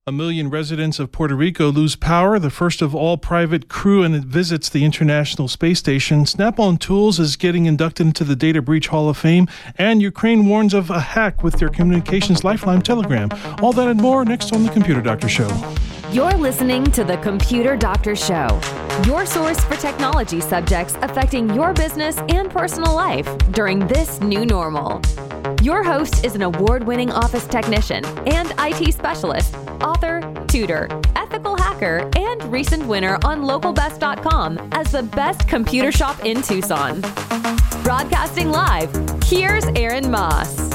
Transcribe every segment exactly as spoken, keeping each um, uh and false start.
A million residents of Puerto Rico lose power, the first of all private crew, and it visits the International Space Station. Snap-on Tools is getting inducted into the Data Breach Hall of Fame, and Ukraine warns of a hack with their communications lifeline Telegram. All that and more next on The Computer Doctor Show. You're listening to The Computer Doctor Show, your source for technology subjects affecting your business and personal life during this new normal. Your host is an award-winning office technician and I T specialist, author, tutor, ethical hacker, and recent winner on local best dot com as the best computer shop in Tucson. Broadcasting live, here's Aaron Moss.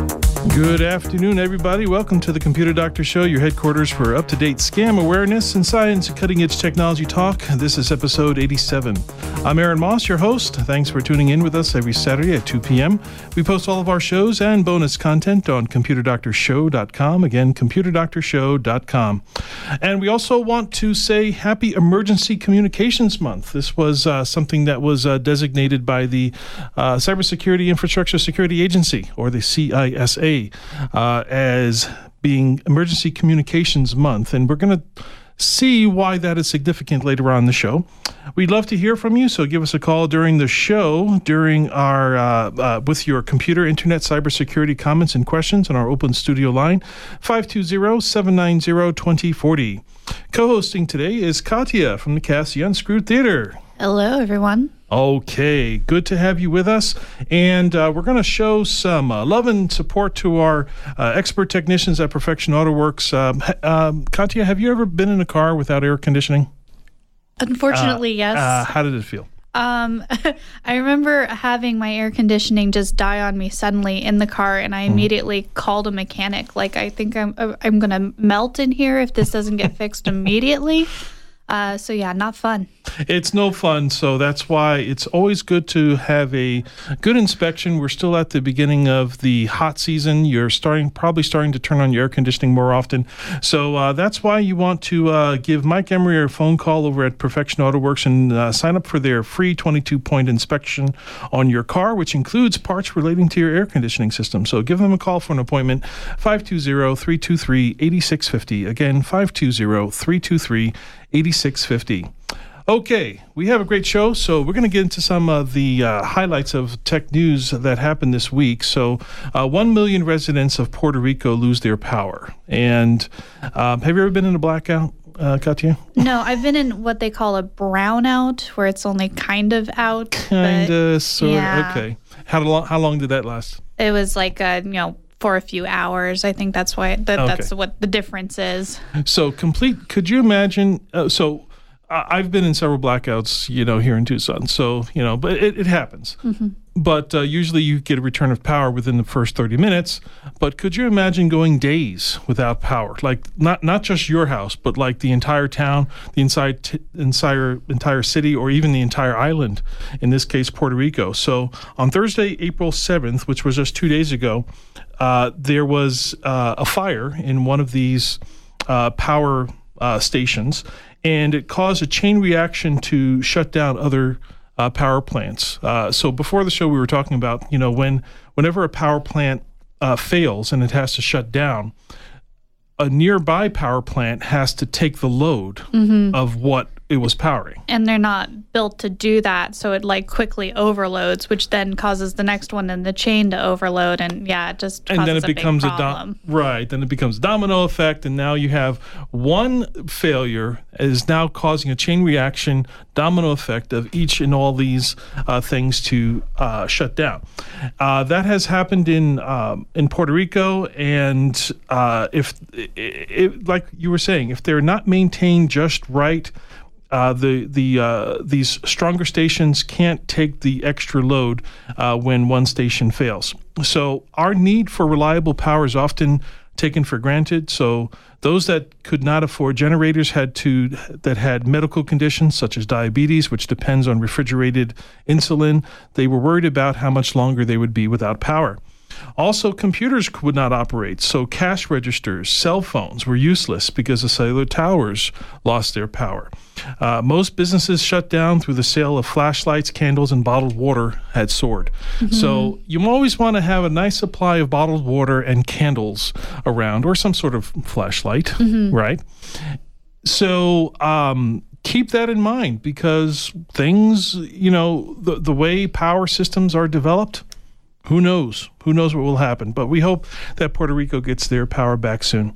Good afternoon, everybody. Welcome to the Computer Doctor Show, your headquarters for up-to-date scam awareness and science and cutting-edge technology talk. This is episode eighty-seven. I'm Aaron Moss, your host. Thanks for tuning in with us every Saturday at two p.m. We post all of our shows and bonus content on computer doctor show dot com. Again, computer doctor show dot com. And we also want to say Happy Emergency Communications Month. This was uh, something that was uh, designated by the uh, Cybersecurity Infrastructure Security Agency, or the C I S A. Uh, as being Emergency Communications Month, and we're going to see why that is significant later on in the show. We'd love to hear from you, so give us a call during the show, during our uh, uh, with your computer, internet, cybersecurity comments and questions on our open studio line, five two zero, seven nine zero, two zero four zero. Co-hosting today is Katya from the Cassie Unscrewed Theater. Hello, everyone. Okay, good to have you with us. And uh, we're going to show some uh, love and support to our uh, expert technicians at Perfection Auto Works. Um, um, Katya, have you ever been in a car without air conditioning? Unfortunately, uh, yes. Uh, how did it feel? Um, I remember having my air conditioning just die on me suddenly in the car, and I immediately mm. called a mechanic. Like, I think I'm I'm going to melt in here if this doesn't get fixed immediately. Uh, so yeah, not fun. It's no fun, so that's why it's always good to have a good inspection. We're still at the beginning of the hot season. You're starting, probably starting to turn on your air conditioning more often. So uh, that's why you want to uh, give Mike Emery a phone call over at Perfection Auto Works and uh, sign up for their free twenty-two point inspection on your car, which includes parts relating to your air conditioning system. So give them a call for an appointment, five two zero, three two three, eight six five zero. Again, five two zero, three two three, eight six five zero. Okay, we have a great show, so we're going to get into some of the uh, highlights of tech news that happened this week. So uh, one million residents of Puerto Rico lose their power. And um, have you ever been in a blackout, uh, Katya? No, I've been in what they call a brownout, where it's only kind of out. Kind of, sort of, yeah. Okay. How long, how long did that last? It was like, a, you know, for a few hours. I think that's why that, okay. that's what the difference is. So complete, could you imagine, uh, so I've been in several blackouts, you know, here in Tucson. So, you know, but it, it happens. Mm-hmm. But uh, usually you get a return of power within the first thirty minutes. But could you imagine going days without power? Like not not just your house, but like the entire town, the inside t- entire entire city, or even the entire island, in this case, Puerto Rico. So on Thursday, April seventh, which was just two days ago, uh, there was uh, a fire in one of these uh, power uh, stations. And it caused a chain reaction to shut down other uh, power plants. Uh, so before the show, we were talking about, you know, when whenever a power plant uh, fails and it has to shut down, a nearby power plant has to take the load mm-hmm. of what it was powering. And they're not built to do that, so it like quickly overloads, which then causes the next one in the chain to overload, and yeah, it just causes and then it a becomes big a problem. Do- right. Then it becomes a domino effect, and now you have one failure is now causing a chain reaction, domino effect of each and all these uh, things to uh, shut down. Uh, that has happened in um, in Puerto Rico, and uh, if it, it, like you were saying, if they're not maintained just right. Uh, the the uh, these stronger stations can't take the extra load uh, when one station fails. So our need for reliable power is often taken for granted. So those that could not afford generators had to that had medical conditions such as diabetes, which depends on refrigerated insulin, they were worried about how much longer they would be without power. Also, computers would not operate, so cash registers, cell phones were useless because the cellular towers lost their power. Uh, most businesses shut down through the sale of flashlights, candles, and bottled water had soared. Mm-hmm. So you always want to have a nice supply of bottled water and candles around, or some sort of flashlight, mm-hmm. right? So um, keep that in mind, because things, you know, the, the way power systems are developed, who knows? Who knows what will happen? But we hope that Puerto Rico gets their power back soon.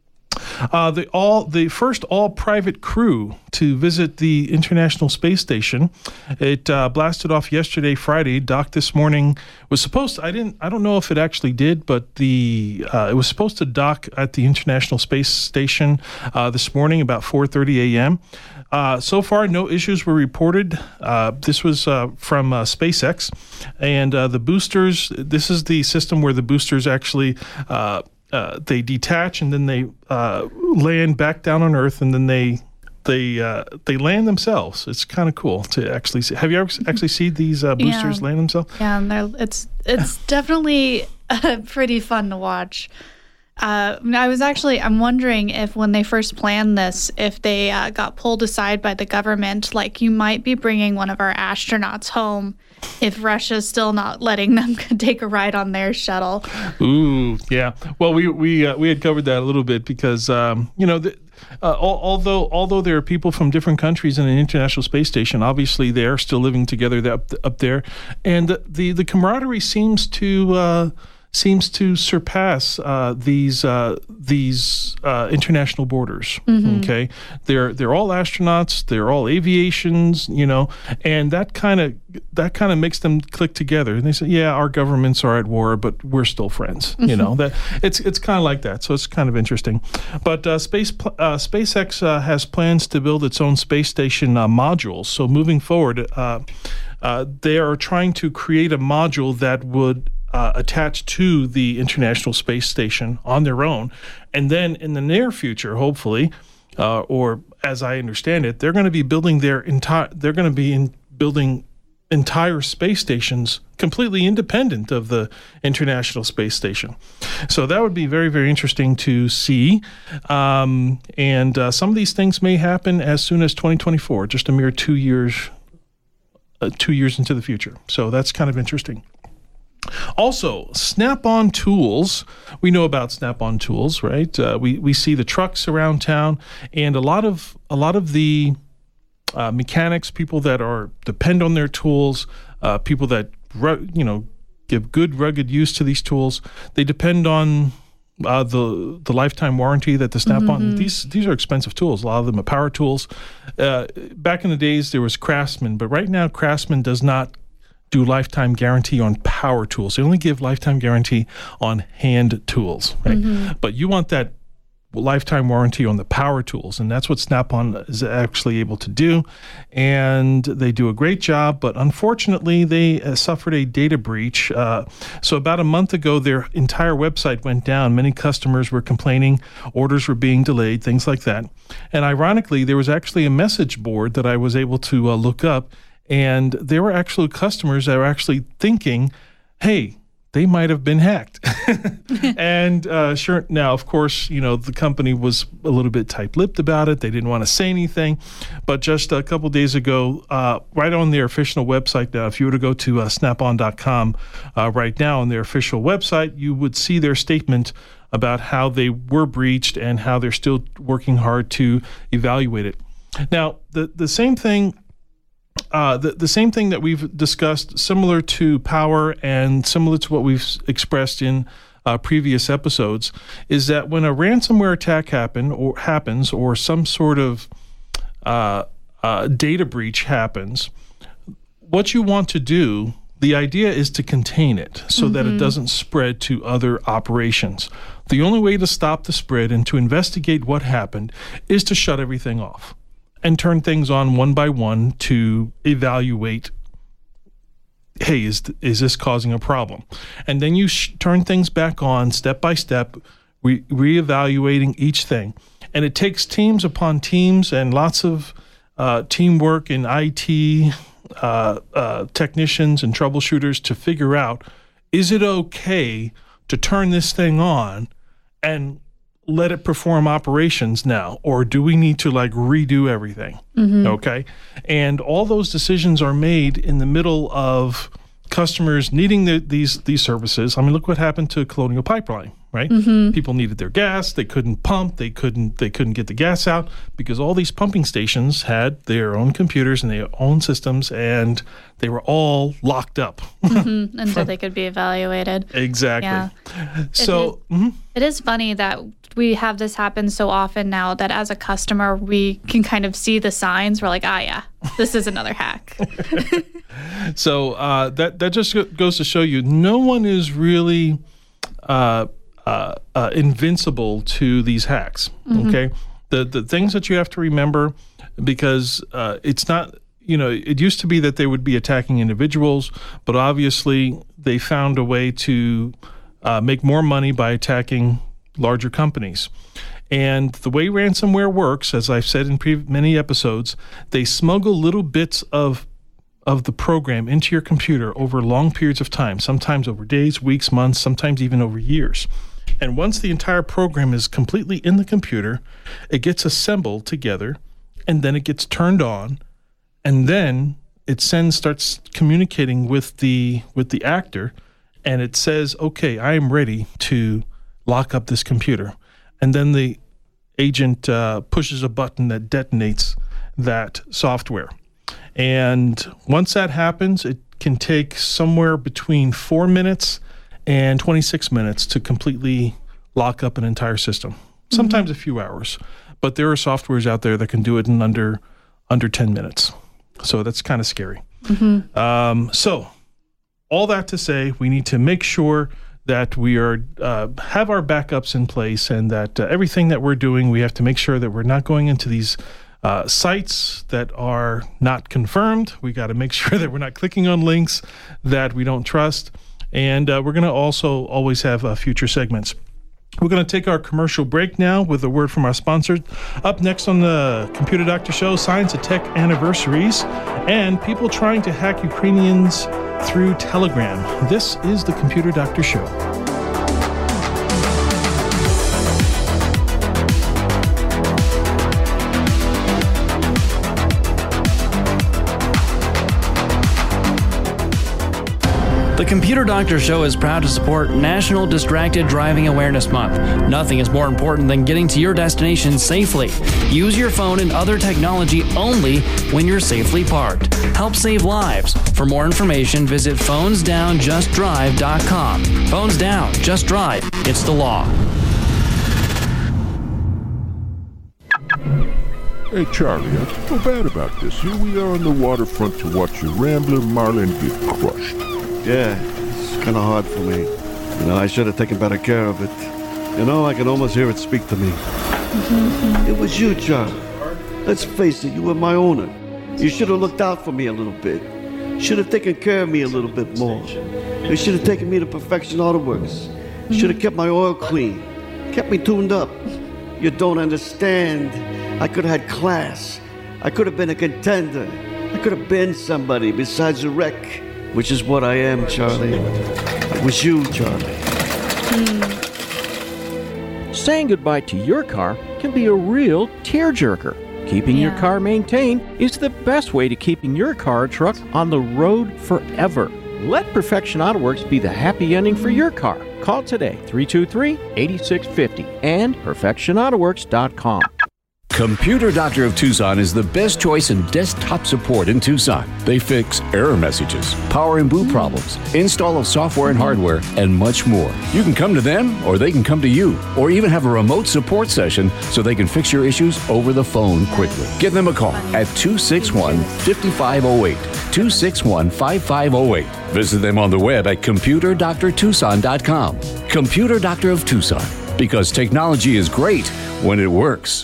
Uh, the all the first all-private crew to visit the International Space Station. It uh, blasted off yesterday, Friday. Docked this morning. Was supposed to, I didn't. I don't know if it actually did, but the uh, it was supposed to dock at the International Space Station uh, this morning about four thirty a.m. Uh, so far, no issues were reported. Uh, this was uh, from uh, SpaceX, and uh, the boosters. This is the system where the boosters actually. Uh, Uh, they detach and then they uh, land back down on Earth, and then they they uh, they land themselves. It's kind of cool to actually see. Have you ever actually seen these uh, boosters yeah. land themselves? Yeah, and they're, it's it's definitely uh, pretty fun to watch. Uh, I was actually I'm wondering if when they first planned this, if they uh, got pulled aside by the government, like you might be bringing one of our astronauts home. If Russia's still not letting them take a ride on their shuttle. Ooh, yeah. Well, we we uh, we had covered that a little bit because um, you know, the, uh, al- although although there are people from different countries in an International Space Station, obviously they are still living together up up there, and the the, the camaraderie seems to. Uh, seems to surpass uh, these uh, these uh, international borders. Mm-hmm. Okay, they're they're all astronauts, they're all aviations, you know, and that kind of that kind of makes them click together. And they say, yeah, our governments are at war, but we're still friends. Mm-hmm. You know, that it's it's kind of like that. So it's kind of interesting. But uh, space uh, SpaceX uh, has plans to build its own space station uh, modules. So moving forward, uh, uh, they are trying to create a module that would. Uh, attached to the International Space Station on their own. And then in the near future, hopefully, uh, or as I understand it, they're going to be building their entire, they're going to be in building entire space stations completely independent of the International Space Station. So that would be very, very interesting to see. Um, and uh, some of these things may happen as soon as twenty twenty-four, just a mere two years, uh, two years into the future. So that's kind of interesting. Also, Snap-on Tools. We know about Snap-on Tools, right? Uh, we we see the trucks around town, and a lot of a lot of the uh, mechanics, people that are depend on their tools, uh, people that you know give good rugged use to these tools. They depend on uh, the the lifetime warranty that the Snap-on. Mm-hmm. These these are expensive tools. A lot of them are power tools. Uh, back in the days, there was Craftsman, but right now, Craftsman does not do lifetime guarantee on power tools. They only give lifetime guarantee on hand tools, right? Mm-hmm. But you want that lifetime warranty on the power tools, and that's what Snap-on is actually able to do. And they do a great job, but unfortunately, they uh, suffered a data breach. Uh, so about a month ago, their entire website went down. Many customers were complaining, orders were being delayed, things like that. And ironically, there was actually a message board that I was able to uh, look up. And there were actually customers that were actually thinking, hey, they might have been hacked. and uh, sure, now, of course, you know, the company was a little bit tight-lipped about it. They didn't want to say anything. But just a couple days ago, uh, right on their official website now, if you were to go to uh, snap on dot com uh, right now on their official website, you would see their statement about how they were breached and how they're still working hard to evaluate it. Now, the, the same thing... Uh, the, the same thing that we've discussed, similar to power and similar to what we've expressed in uh, previous episodes, is that when a ransomware attack happen or happens or some sort of uh, uh, data breach happens, what you want to do, the idea is to contain it so mm-hmm. that it doesn't spread to other operations. The only way to stop the spread and to investigate what happened is to shut everything off and turn things on one by one to evaluate, hey, is is this causing a problem? And then you sh- turn things back on step by step, re- reevaluating each thing. And it takes teams upon teams and lots of uh, teamwork in I T, uh, uh, technicians and troubleshooters to figure out is it okay to turn this thing on and let it perform operations now, or do we need to like redo everything? Mm-hmm. Okay. And all those decisions are made in the middle of customers needing the, these these services. I mean, look what happened to Colonial Pipeline, right? Mm-hmm. People needed their gas. They couldn't pump. They couldn't they couldn't get the gas out because all these pumping stations had their own computers and their own systems, and they were all locked up. Mm-hmm. Until they could be evaluated. Exactly. Yeah. So it is, mm-hmm. it is funny that we have this happen so often now that as a customer, we can kind of see the signs. We're like, ah, yeah, this is another hack. So uh, that, that just goes to show you, no one is really uh, uh, uh, invincible to these hacks, mm-hmm. okay? The the things that you have to remember, because uh, it's not, you know, it used to be that they would be attacking individuals, but obviously they found a way to uh, make more money by attacking larger companies. And the way ransomware works, as I've said in pre- many episodes, they smuggle little bits of of the program into your computer over long periods of time, sometimes over days, weeks, months, sometimes even over years. And once the entire program is completely in the computer, it gets assembled together, and then it gets turned on, and then it sends starts communicating with the with the actor, and it says, okay, I am ready to lock up this computer. And then the agent uh, pushes a button that detonates that software. And once that happens, it can take somewhere between four minutes and twenty-six minutes to completely lock up an entire system. Sometimes mm-hmm. a few hours. But there are softwares out there that can do it in under under ten minutes. So that's kind of scary. Mm-hmm. Um, so all that to say, we need to make sure that we are uh, have our backups in place, and that uh, everything that we're doing, we have to make sure that we're not going into these uh, sites that are not confirmed. We got to make sure that we're not clicking on links that we don't trust. And uh, we're going to also always have uh, future segments. We're going to take our commercial break now with a word from our sponsors. Up next on the Computer Doctor Show, Science and Tech Anniversaries and people trying to hack Ukrainians through Telegram. This is the Computer Doctor Show. The Computer Doctor Show is proud to support National Distracted Driving Awareness Month. Nothing is more important than getting to your destination safely. Use your phone and other technology only when you're safely parked. Help save lives. For more information, visit phones down just drive dot com. Phones down, just drive. It's the law. Hey, Charlie, I feel bad about this. Here we are on the waterfront to watch your Rambler Marlin get crushed. Yeah, it's kind of hard for me. You know, I should have taken better care of it. You know, I can almost hear it speak to me. It was you, Charlie. Let's face it, you were my owner. You should have looked out for me a little bit. Should have taken care of me a little bit more. You should have taken me to Perfection Auto Works. Should have kept my oil clean. Kept me tuned up. You don't understand. I could have had class. I could have been a contender. I could have been somebody besides a wreck. Which is what I am, Charlie. It was you, Charlie. Hmm. Saying goodbye to your car can be a real tearjerker. Keeping yeah. your car maintained is the best way to keeping your car or truck on the road forever. Let Perfection Auto Works be the happy ending for your car. Call today, three two three, eight six five zero and perfection auto works dot com. Computer Doctor of Tucson is the best choice in desktop support in Tucson. They fix error messages, power and boot problems, install of software and hardware, and much more. You can come to them, or they can come to you, or even have a remote support session so they can fix your issues over the phone quickly. Give them a call at two six one, five five zero eight, two six one, five five zero eight. Visit them on the web at computer doctor tucson dot com. Computer Doctor of Tucson, because technology is great when it works.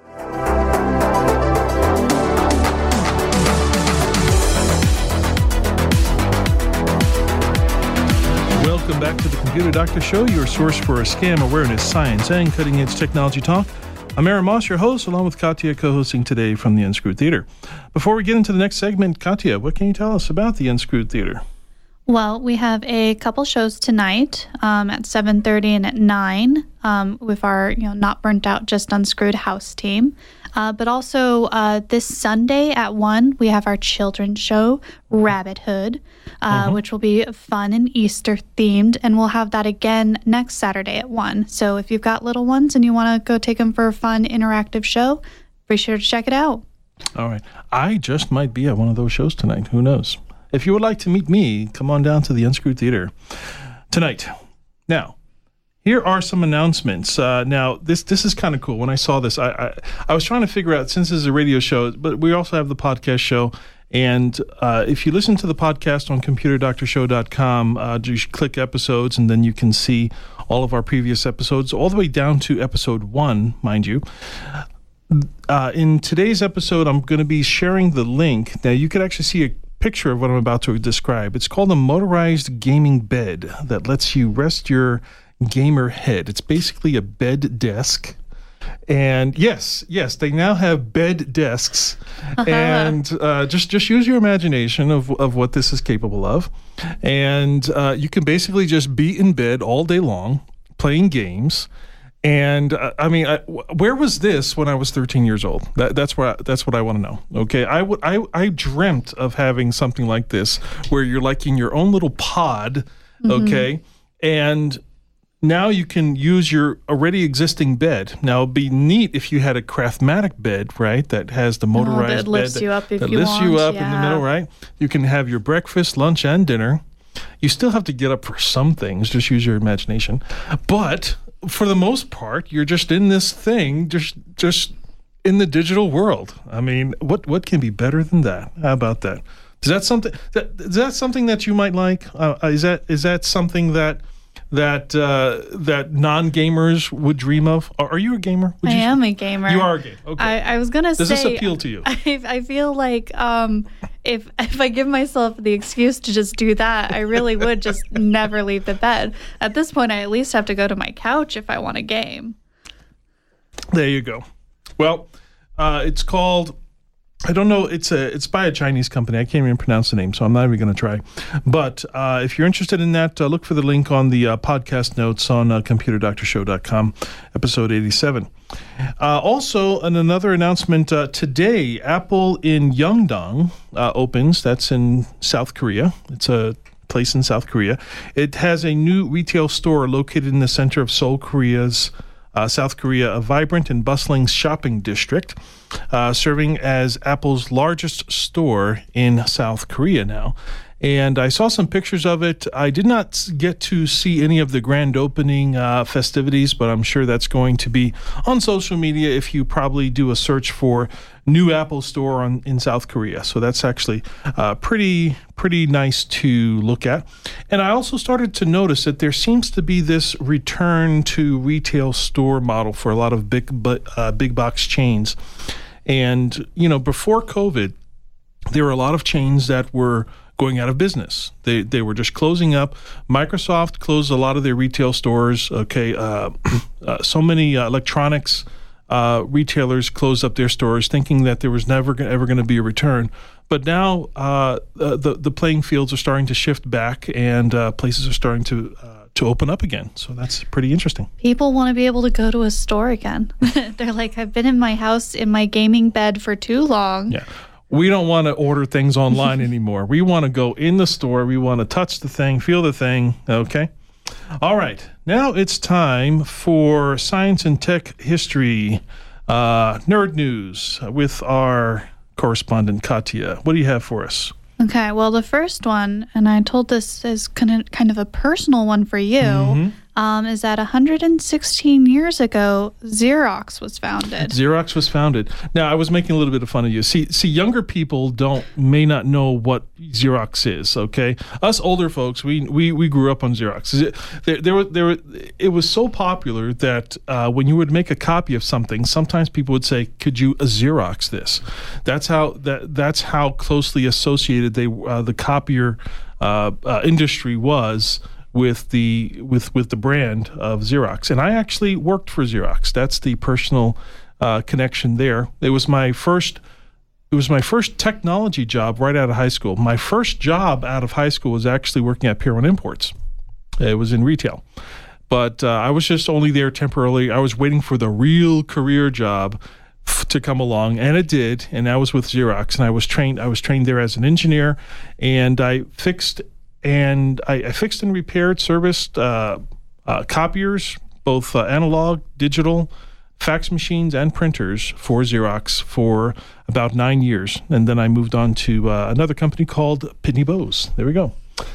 Welcome back to the Computer Doctor Show, your source for scam awareness, science, and cutting-edge technology talk. I'm Aaron Moss, your host, along with Katya, co-hosting today from the Unscrewed Theater. Before we get into the next segment, Katya, what can you tell us about the Unscrewed Theater? Well, we have a couple shows tonight um, at seven thirty and at nine um, with our, you know, Not Burnt Out, Just Unscrewed house team. Uh, but also uh, this Sunday at one, we have our children's show, Rabbit Hood, uh, mm-hmm. which will be fun and Easter themed. And we'll have that again next Saturday at one. So if you've got little ones and you want to go take them for a fun, interactive show, be sure to check it out. All right. I just might be at one of those shows tonight. Who knows? If you would like to meet me, come on down to the Unscrewed Theater tonight. Now, here are some announcements. Uh, now, this this is kind of cool. When I saw this, I, I I was trying to figure out, since this is a radio show, but we also have the podcast show. And uh, if you listen to the podcast on computer doctor show dot com, uh, just click episodes, and then you can see all of our previous episodes, all the way down to episode one, mind you. Uh, in today's episode, I'm going to be sharing the link. Now, you could actually see a picture of what I'm about to describe. It's called a motorized gaming bed that lets you rest your gamer head. It's basically a bed desk. And yes, yes, they now have bed desks. And uh, just, just use your imagination of, of what this is capable of. And uh, you can basically just be in bed all day long playing games. And uh, I mean, I, where was this when I was thirteen years old? That, that's where I, that's what I want to know. Okay, I, w- I I dreamt of having something like this, where you're like in your own little pod. Okay, mm-hmm. And now you can use your already existing bed. Now, it'd be neat if you had a Craftmatic bed, right? That has the motorized oh, that lifts bed you up that, if that you lifts want. you up yeah. in the middle, right? You can have your breakfast, lunch, and dinner. You still have to get up for some things. Just use your imagination, but for the most part, you're just in this thing, just just in the digital world. I mean, what what can be better than that? How about that? Is that something that is that something that you might like? Uh, is that is that something that that uh, that non-gamers would dream of? Are, are you a gamer? Would I you am a gamer. You are a gamer. Okay. I, I was gonna Does say. Does this appeal to you? I, I feel like um, if if I give myself the excuse to just do that, I really would just never leave the bed. At this point, I at least have to go to my couch if I want a game. There you go. Well, uh, it's called. I don't know. It's a. It's by a Chinese company. I can't even pronounce the name, so I'm not even going to try. But uh, if you're interested in that, uh, look for the link on the uh, podcast notes on uh, computer doctor show dot com, episode eighty-seven. Uh, also, an, another announcement uh, today: Apple in Yeongdong uh, opens. That's in South Korea. It's a place in South Korea. It has a new retail store located in the center of Seoul, Korea's. Uh, South Korea, a vibrant and bustling shopping district, uh, serving as Apple's largest store in South Korea now. And I saw some pictures of it. I did not get to see any of the grand opening uh, festivities, but I'm sure that's going to be on social media if you probably do a search for new Apple store on, in South Korea. So that's actually uh, pretty pretty nice to look at. And I also started to notice that there seems to be this return to retail store model for a lot of big uh, big box chains. And, you know, before COVID, there were a lot of chains that were going out of business. They they were just closing up. Microsoft closed a lot of their retail stores. Okay, uh, uh, so many uh, electronics uh, retailers closed up their stores, thinking that there was never gonna, ever going to be a return. But now uh, the the playing fields are starting to shift back, and uh, places are starting to uh, to open up again. So that's pretty interesting. People want to be able to go to a store again. They're like, I've been in my house in my gaming bed for too long. Yeah. We don't want to order things online anymore. We want to go in the store. We want to touch the thing, feel the thing. Okay. All right. Now it's time for science and tech history uh, nerd news with our correspondent, Katya. What do you have for us? Okay. Well, the first one, and I told this is kind of, kind of a personal one for you, mm-hmm. um, is that one hundred sixteen years ago, Xerox was founded. Xerox was founded. Now, I was making a little bit of fun of you. See, see, younger people don't may not know what Xerox is. Okay, us older folks, we we, we grew up on Xerox. It, there, there were there were. It was so popular that uh, when you would make a copy of something, sometimes people would say, "Could you uh, Xerox this?" That's how that that's how closely associated they uh, the copier uh, uh, industry was with the with with the brand of Xerox. And I actually worked for Xerox. That's the personal uh, connection there. It was my first it was my first technology job right out of high school. My first job out of high school was actually working at Pier one Imports. It was in retail. But uh, I was just only there temporarily. I was waiting for the real career job f- to come along, and it did. And I was with Xerox, and I was trained. I was trained there as an engineer, and I fixed and I, I fixed and repaired, serviced uh, uh, copiers, both uh, analog, digital, fax machines, and printers for Xerox for about nine years, and then I moved on to uh, another company called Pitney Bowes. There we go.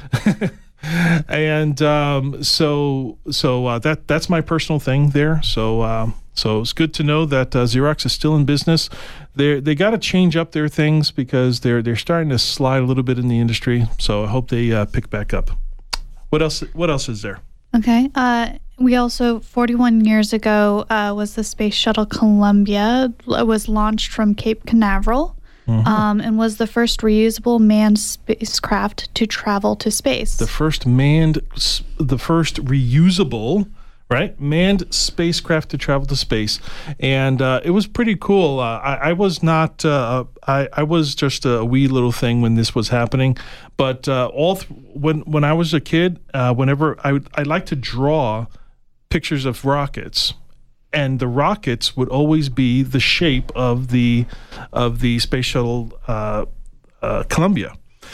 And um, so, so uh, that that's my personal thing there. So, um, so it's good to know that uh, Xerox is still in business. They they got to change up their things because they're they're starting to slide a little bit in the industry. So I hope they uh, pick back up. What else? What else is there? Okay. Uh, we also, forty-one years ago, uh, was the Space Shuttle Columbia. It was launched from Cape Canaveral. Mm-hmm. Um, and was the first reusable manned spacecraft to travel to space. The first manned, the first reusable, right, manned spacecraft to travel to space, and uh, it was pretty cool. Uh, I, I was not, uh, I, I was just a wee little thing when this was happening, but uh, all th- when when I was a kid, uh, whenever I would, I liked to draw pictures of rockets. And the rockets would always be the shape of the of the space shuttle uh, uh, Columbia.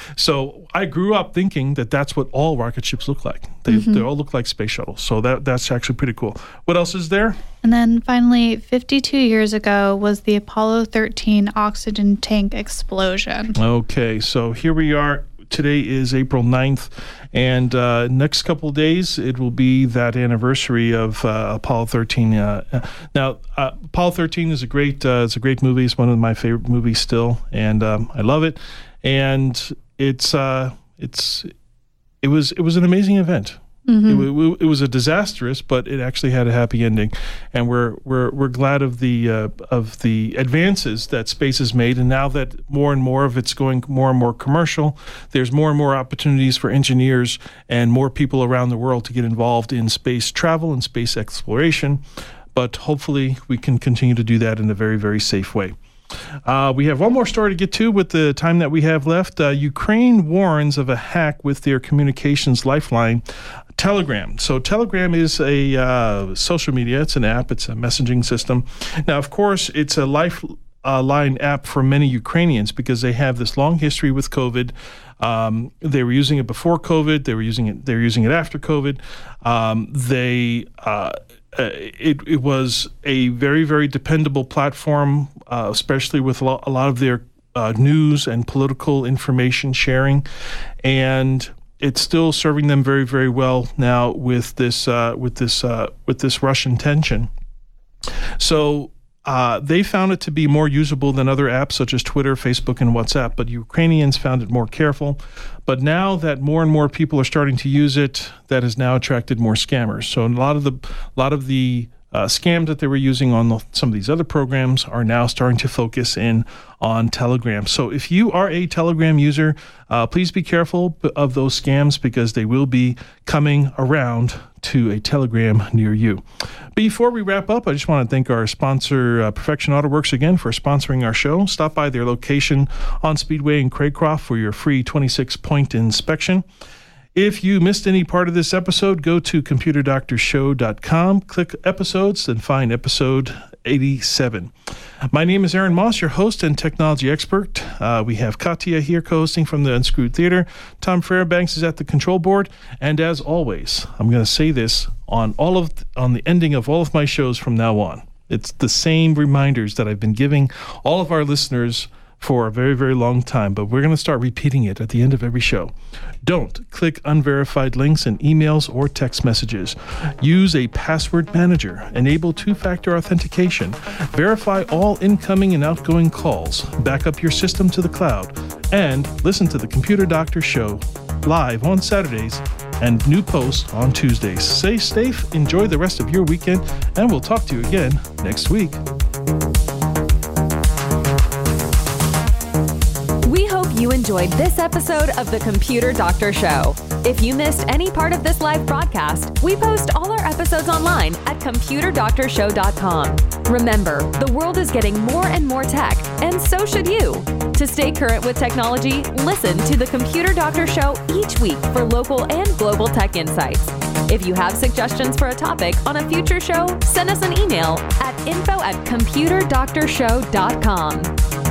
So I grew up thinking that that's what all rocket ships look like. They mm-hmm. they all look like space shuttles. So that that's actually pretty cool. What else is there? And then finally, fifty-two years ago was the Apollo thirteen oxygen tank explosion. Okay, so here we are. Today is April ninth, and uh, next couple of days it will be that anniversary of uh, Apollo thirteen. Uh, now, uh, Apollo thirteen is a great uh, it's a great movie. It's one of my favorite movies still, and um, I love it. And it's uh, it's it was it was an amazing event. Mm-hmm. It, it was a disastrous, but it actually had a happy ending, and we're we're we're glad of the uh, of the advances that space has made. And now that more and more of it's going more and more commercial, there's more and more opportunities for engineers and more people around the world to get involved in space travel and space exploration. But hopefully, we can continue to do that in a very, very safe way. Uh, we have one more story to get to with the time that we have left. Uh, Ukraine warns of a hack with their communications lifeline, Telegram. So Telegram is a uh, social media. It's an app. It's a messaging system. Now, of course, it's a lifeline app for many Ukrainians because they have this long history with COVID. Um, they were using it before COVID. They were using it. They're using it after COVID. Um, they uh, Uh, it, it was a very, very dependable platform, uh, especially with a lot, a lot of their uh, news and political information sharing, and it's still serving them very, very well now with this uh, with this uh, with this Russian tension. So uh, they found it to be more usable than other apps such as Twitter, Facebook, and WhatsApp, but Ukrainians found it more careful. But now that more and more people are starting to use it, that has now attracted more scammers. So a lot of the a lot of the uh, scams that they were using on the, some of these other programs are now starting to focus in on Telegram. So if you are a Telegram user, uh, please be careful of those scams because they will be coming around to a Telegram near you. Before we wrap up, I just want to thank our sponsor, uh, Perfection Auto Works, again for sponsoring our show. Stop by their location on Speedway in Craycroft for your free twenty-six point inspection. If you missed any part of this episode, go to computer doctor show dot com, click episodes, and find episode eighty-seven. My name is Aaron Moss, your host and technology expert. Uh, we have Katia here co-hosting from the Unscrewed Theater. Tom Fairbanks is at the control board. And as always, I'm going to say this on all of on the ending of all of my shows from now on. It's the same reminders that I've been giving all of our listeners for a very, very long time, but we're going to start repeating it at the end of every show. Don't click unverified links in emails or text messages. Use a password manager. Enable two-factor authentication. Verify all incoming and outgoing calls. Back up your system to the cloud. And listen to the Computer Doctor Show live on Saturdays and new posts on Tuesdays. Stay safe, enjoy the rest of your weekend, and we'll talk to you again next week. We hope you enjoyed this episode of the Computer Doctor Show. If you missed any part of this live broadcast, we post all our episodes online at computer doctor show dot com. Remember, the world is getting more and more tech, and so should you. To stay current with technology, listen to the Computer Doctor Show each week for local and global tech insights. If you have suggestions for a topic on a future show, send us an email at info at computer doctor show dot com.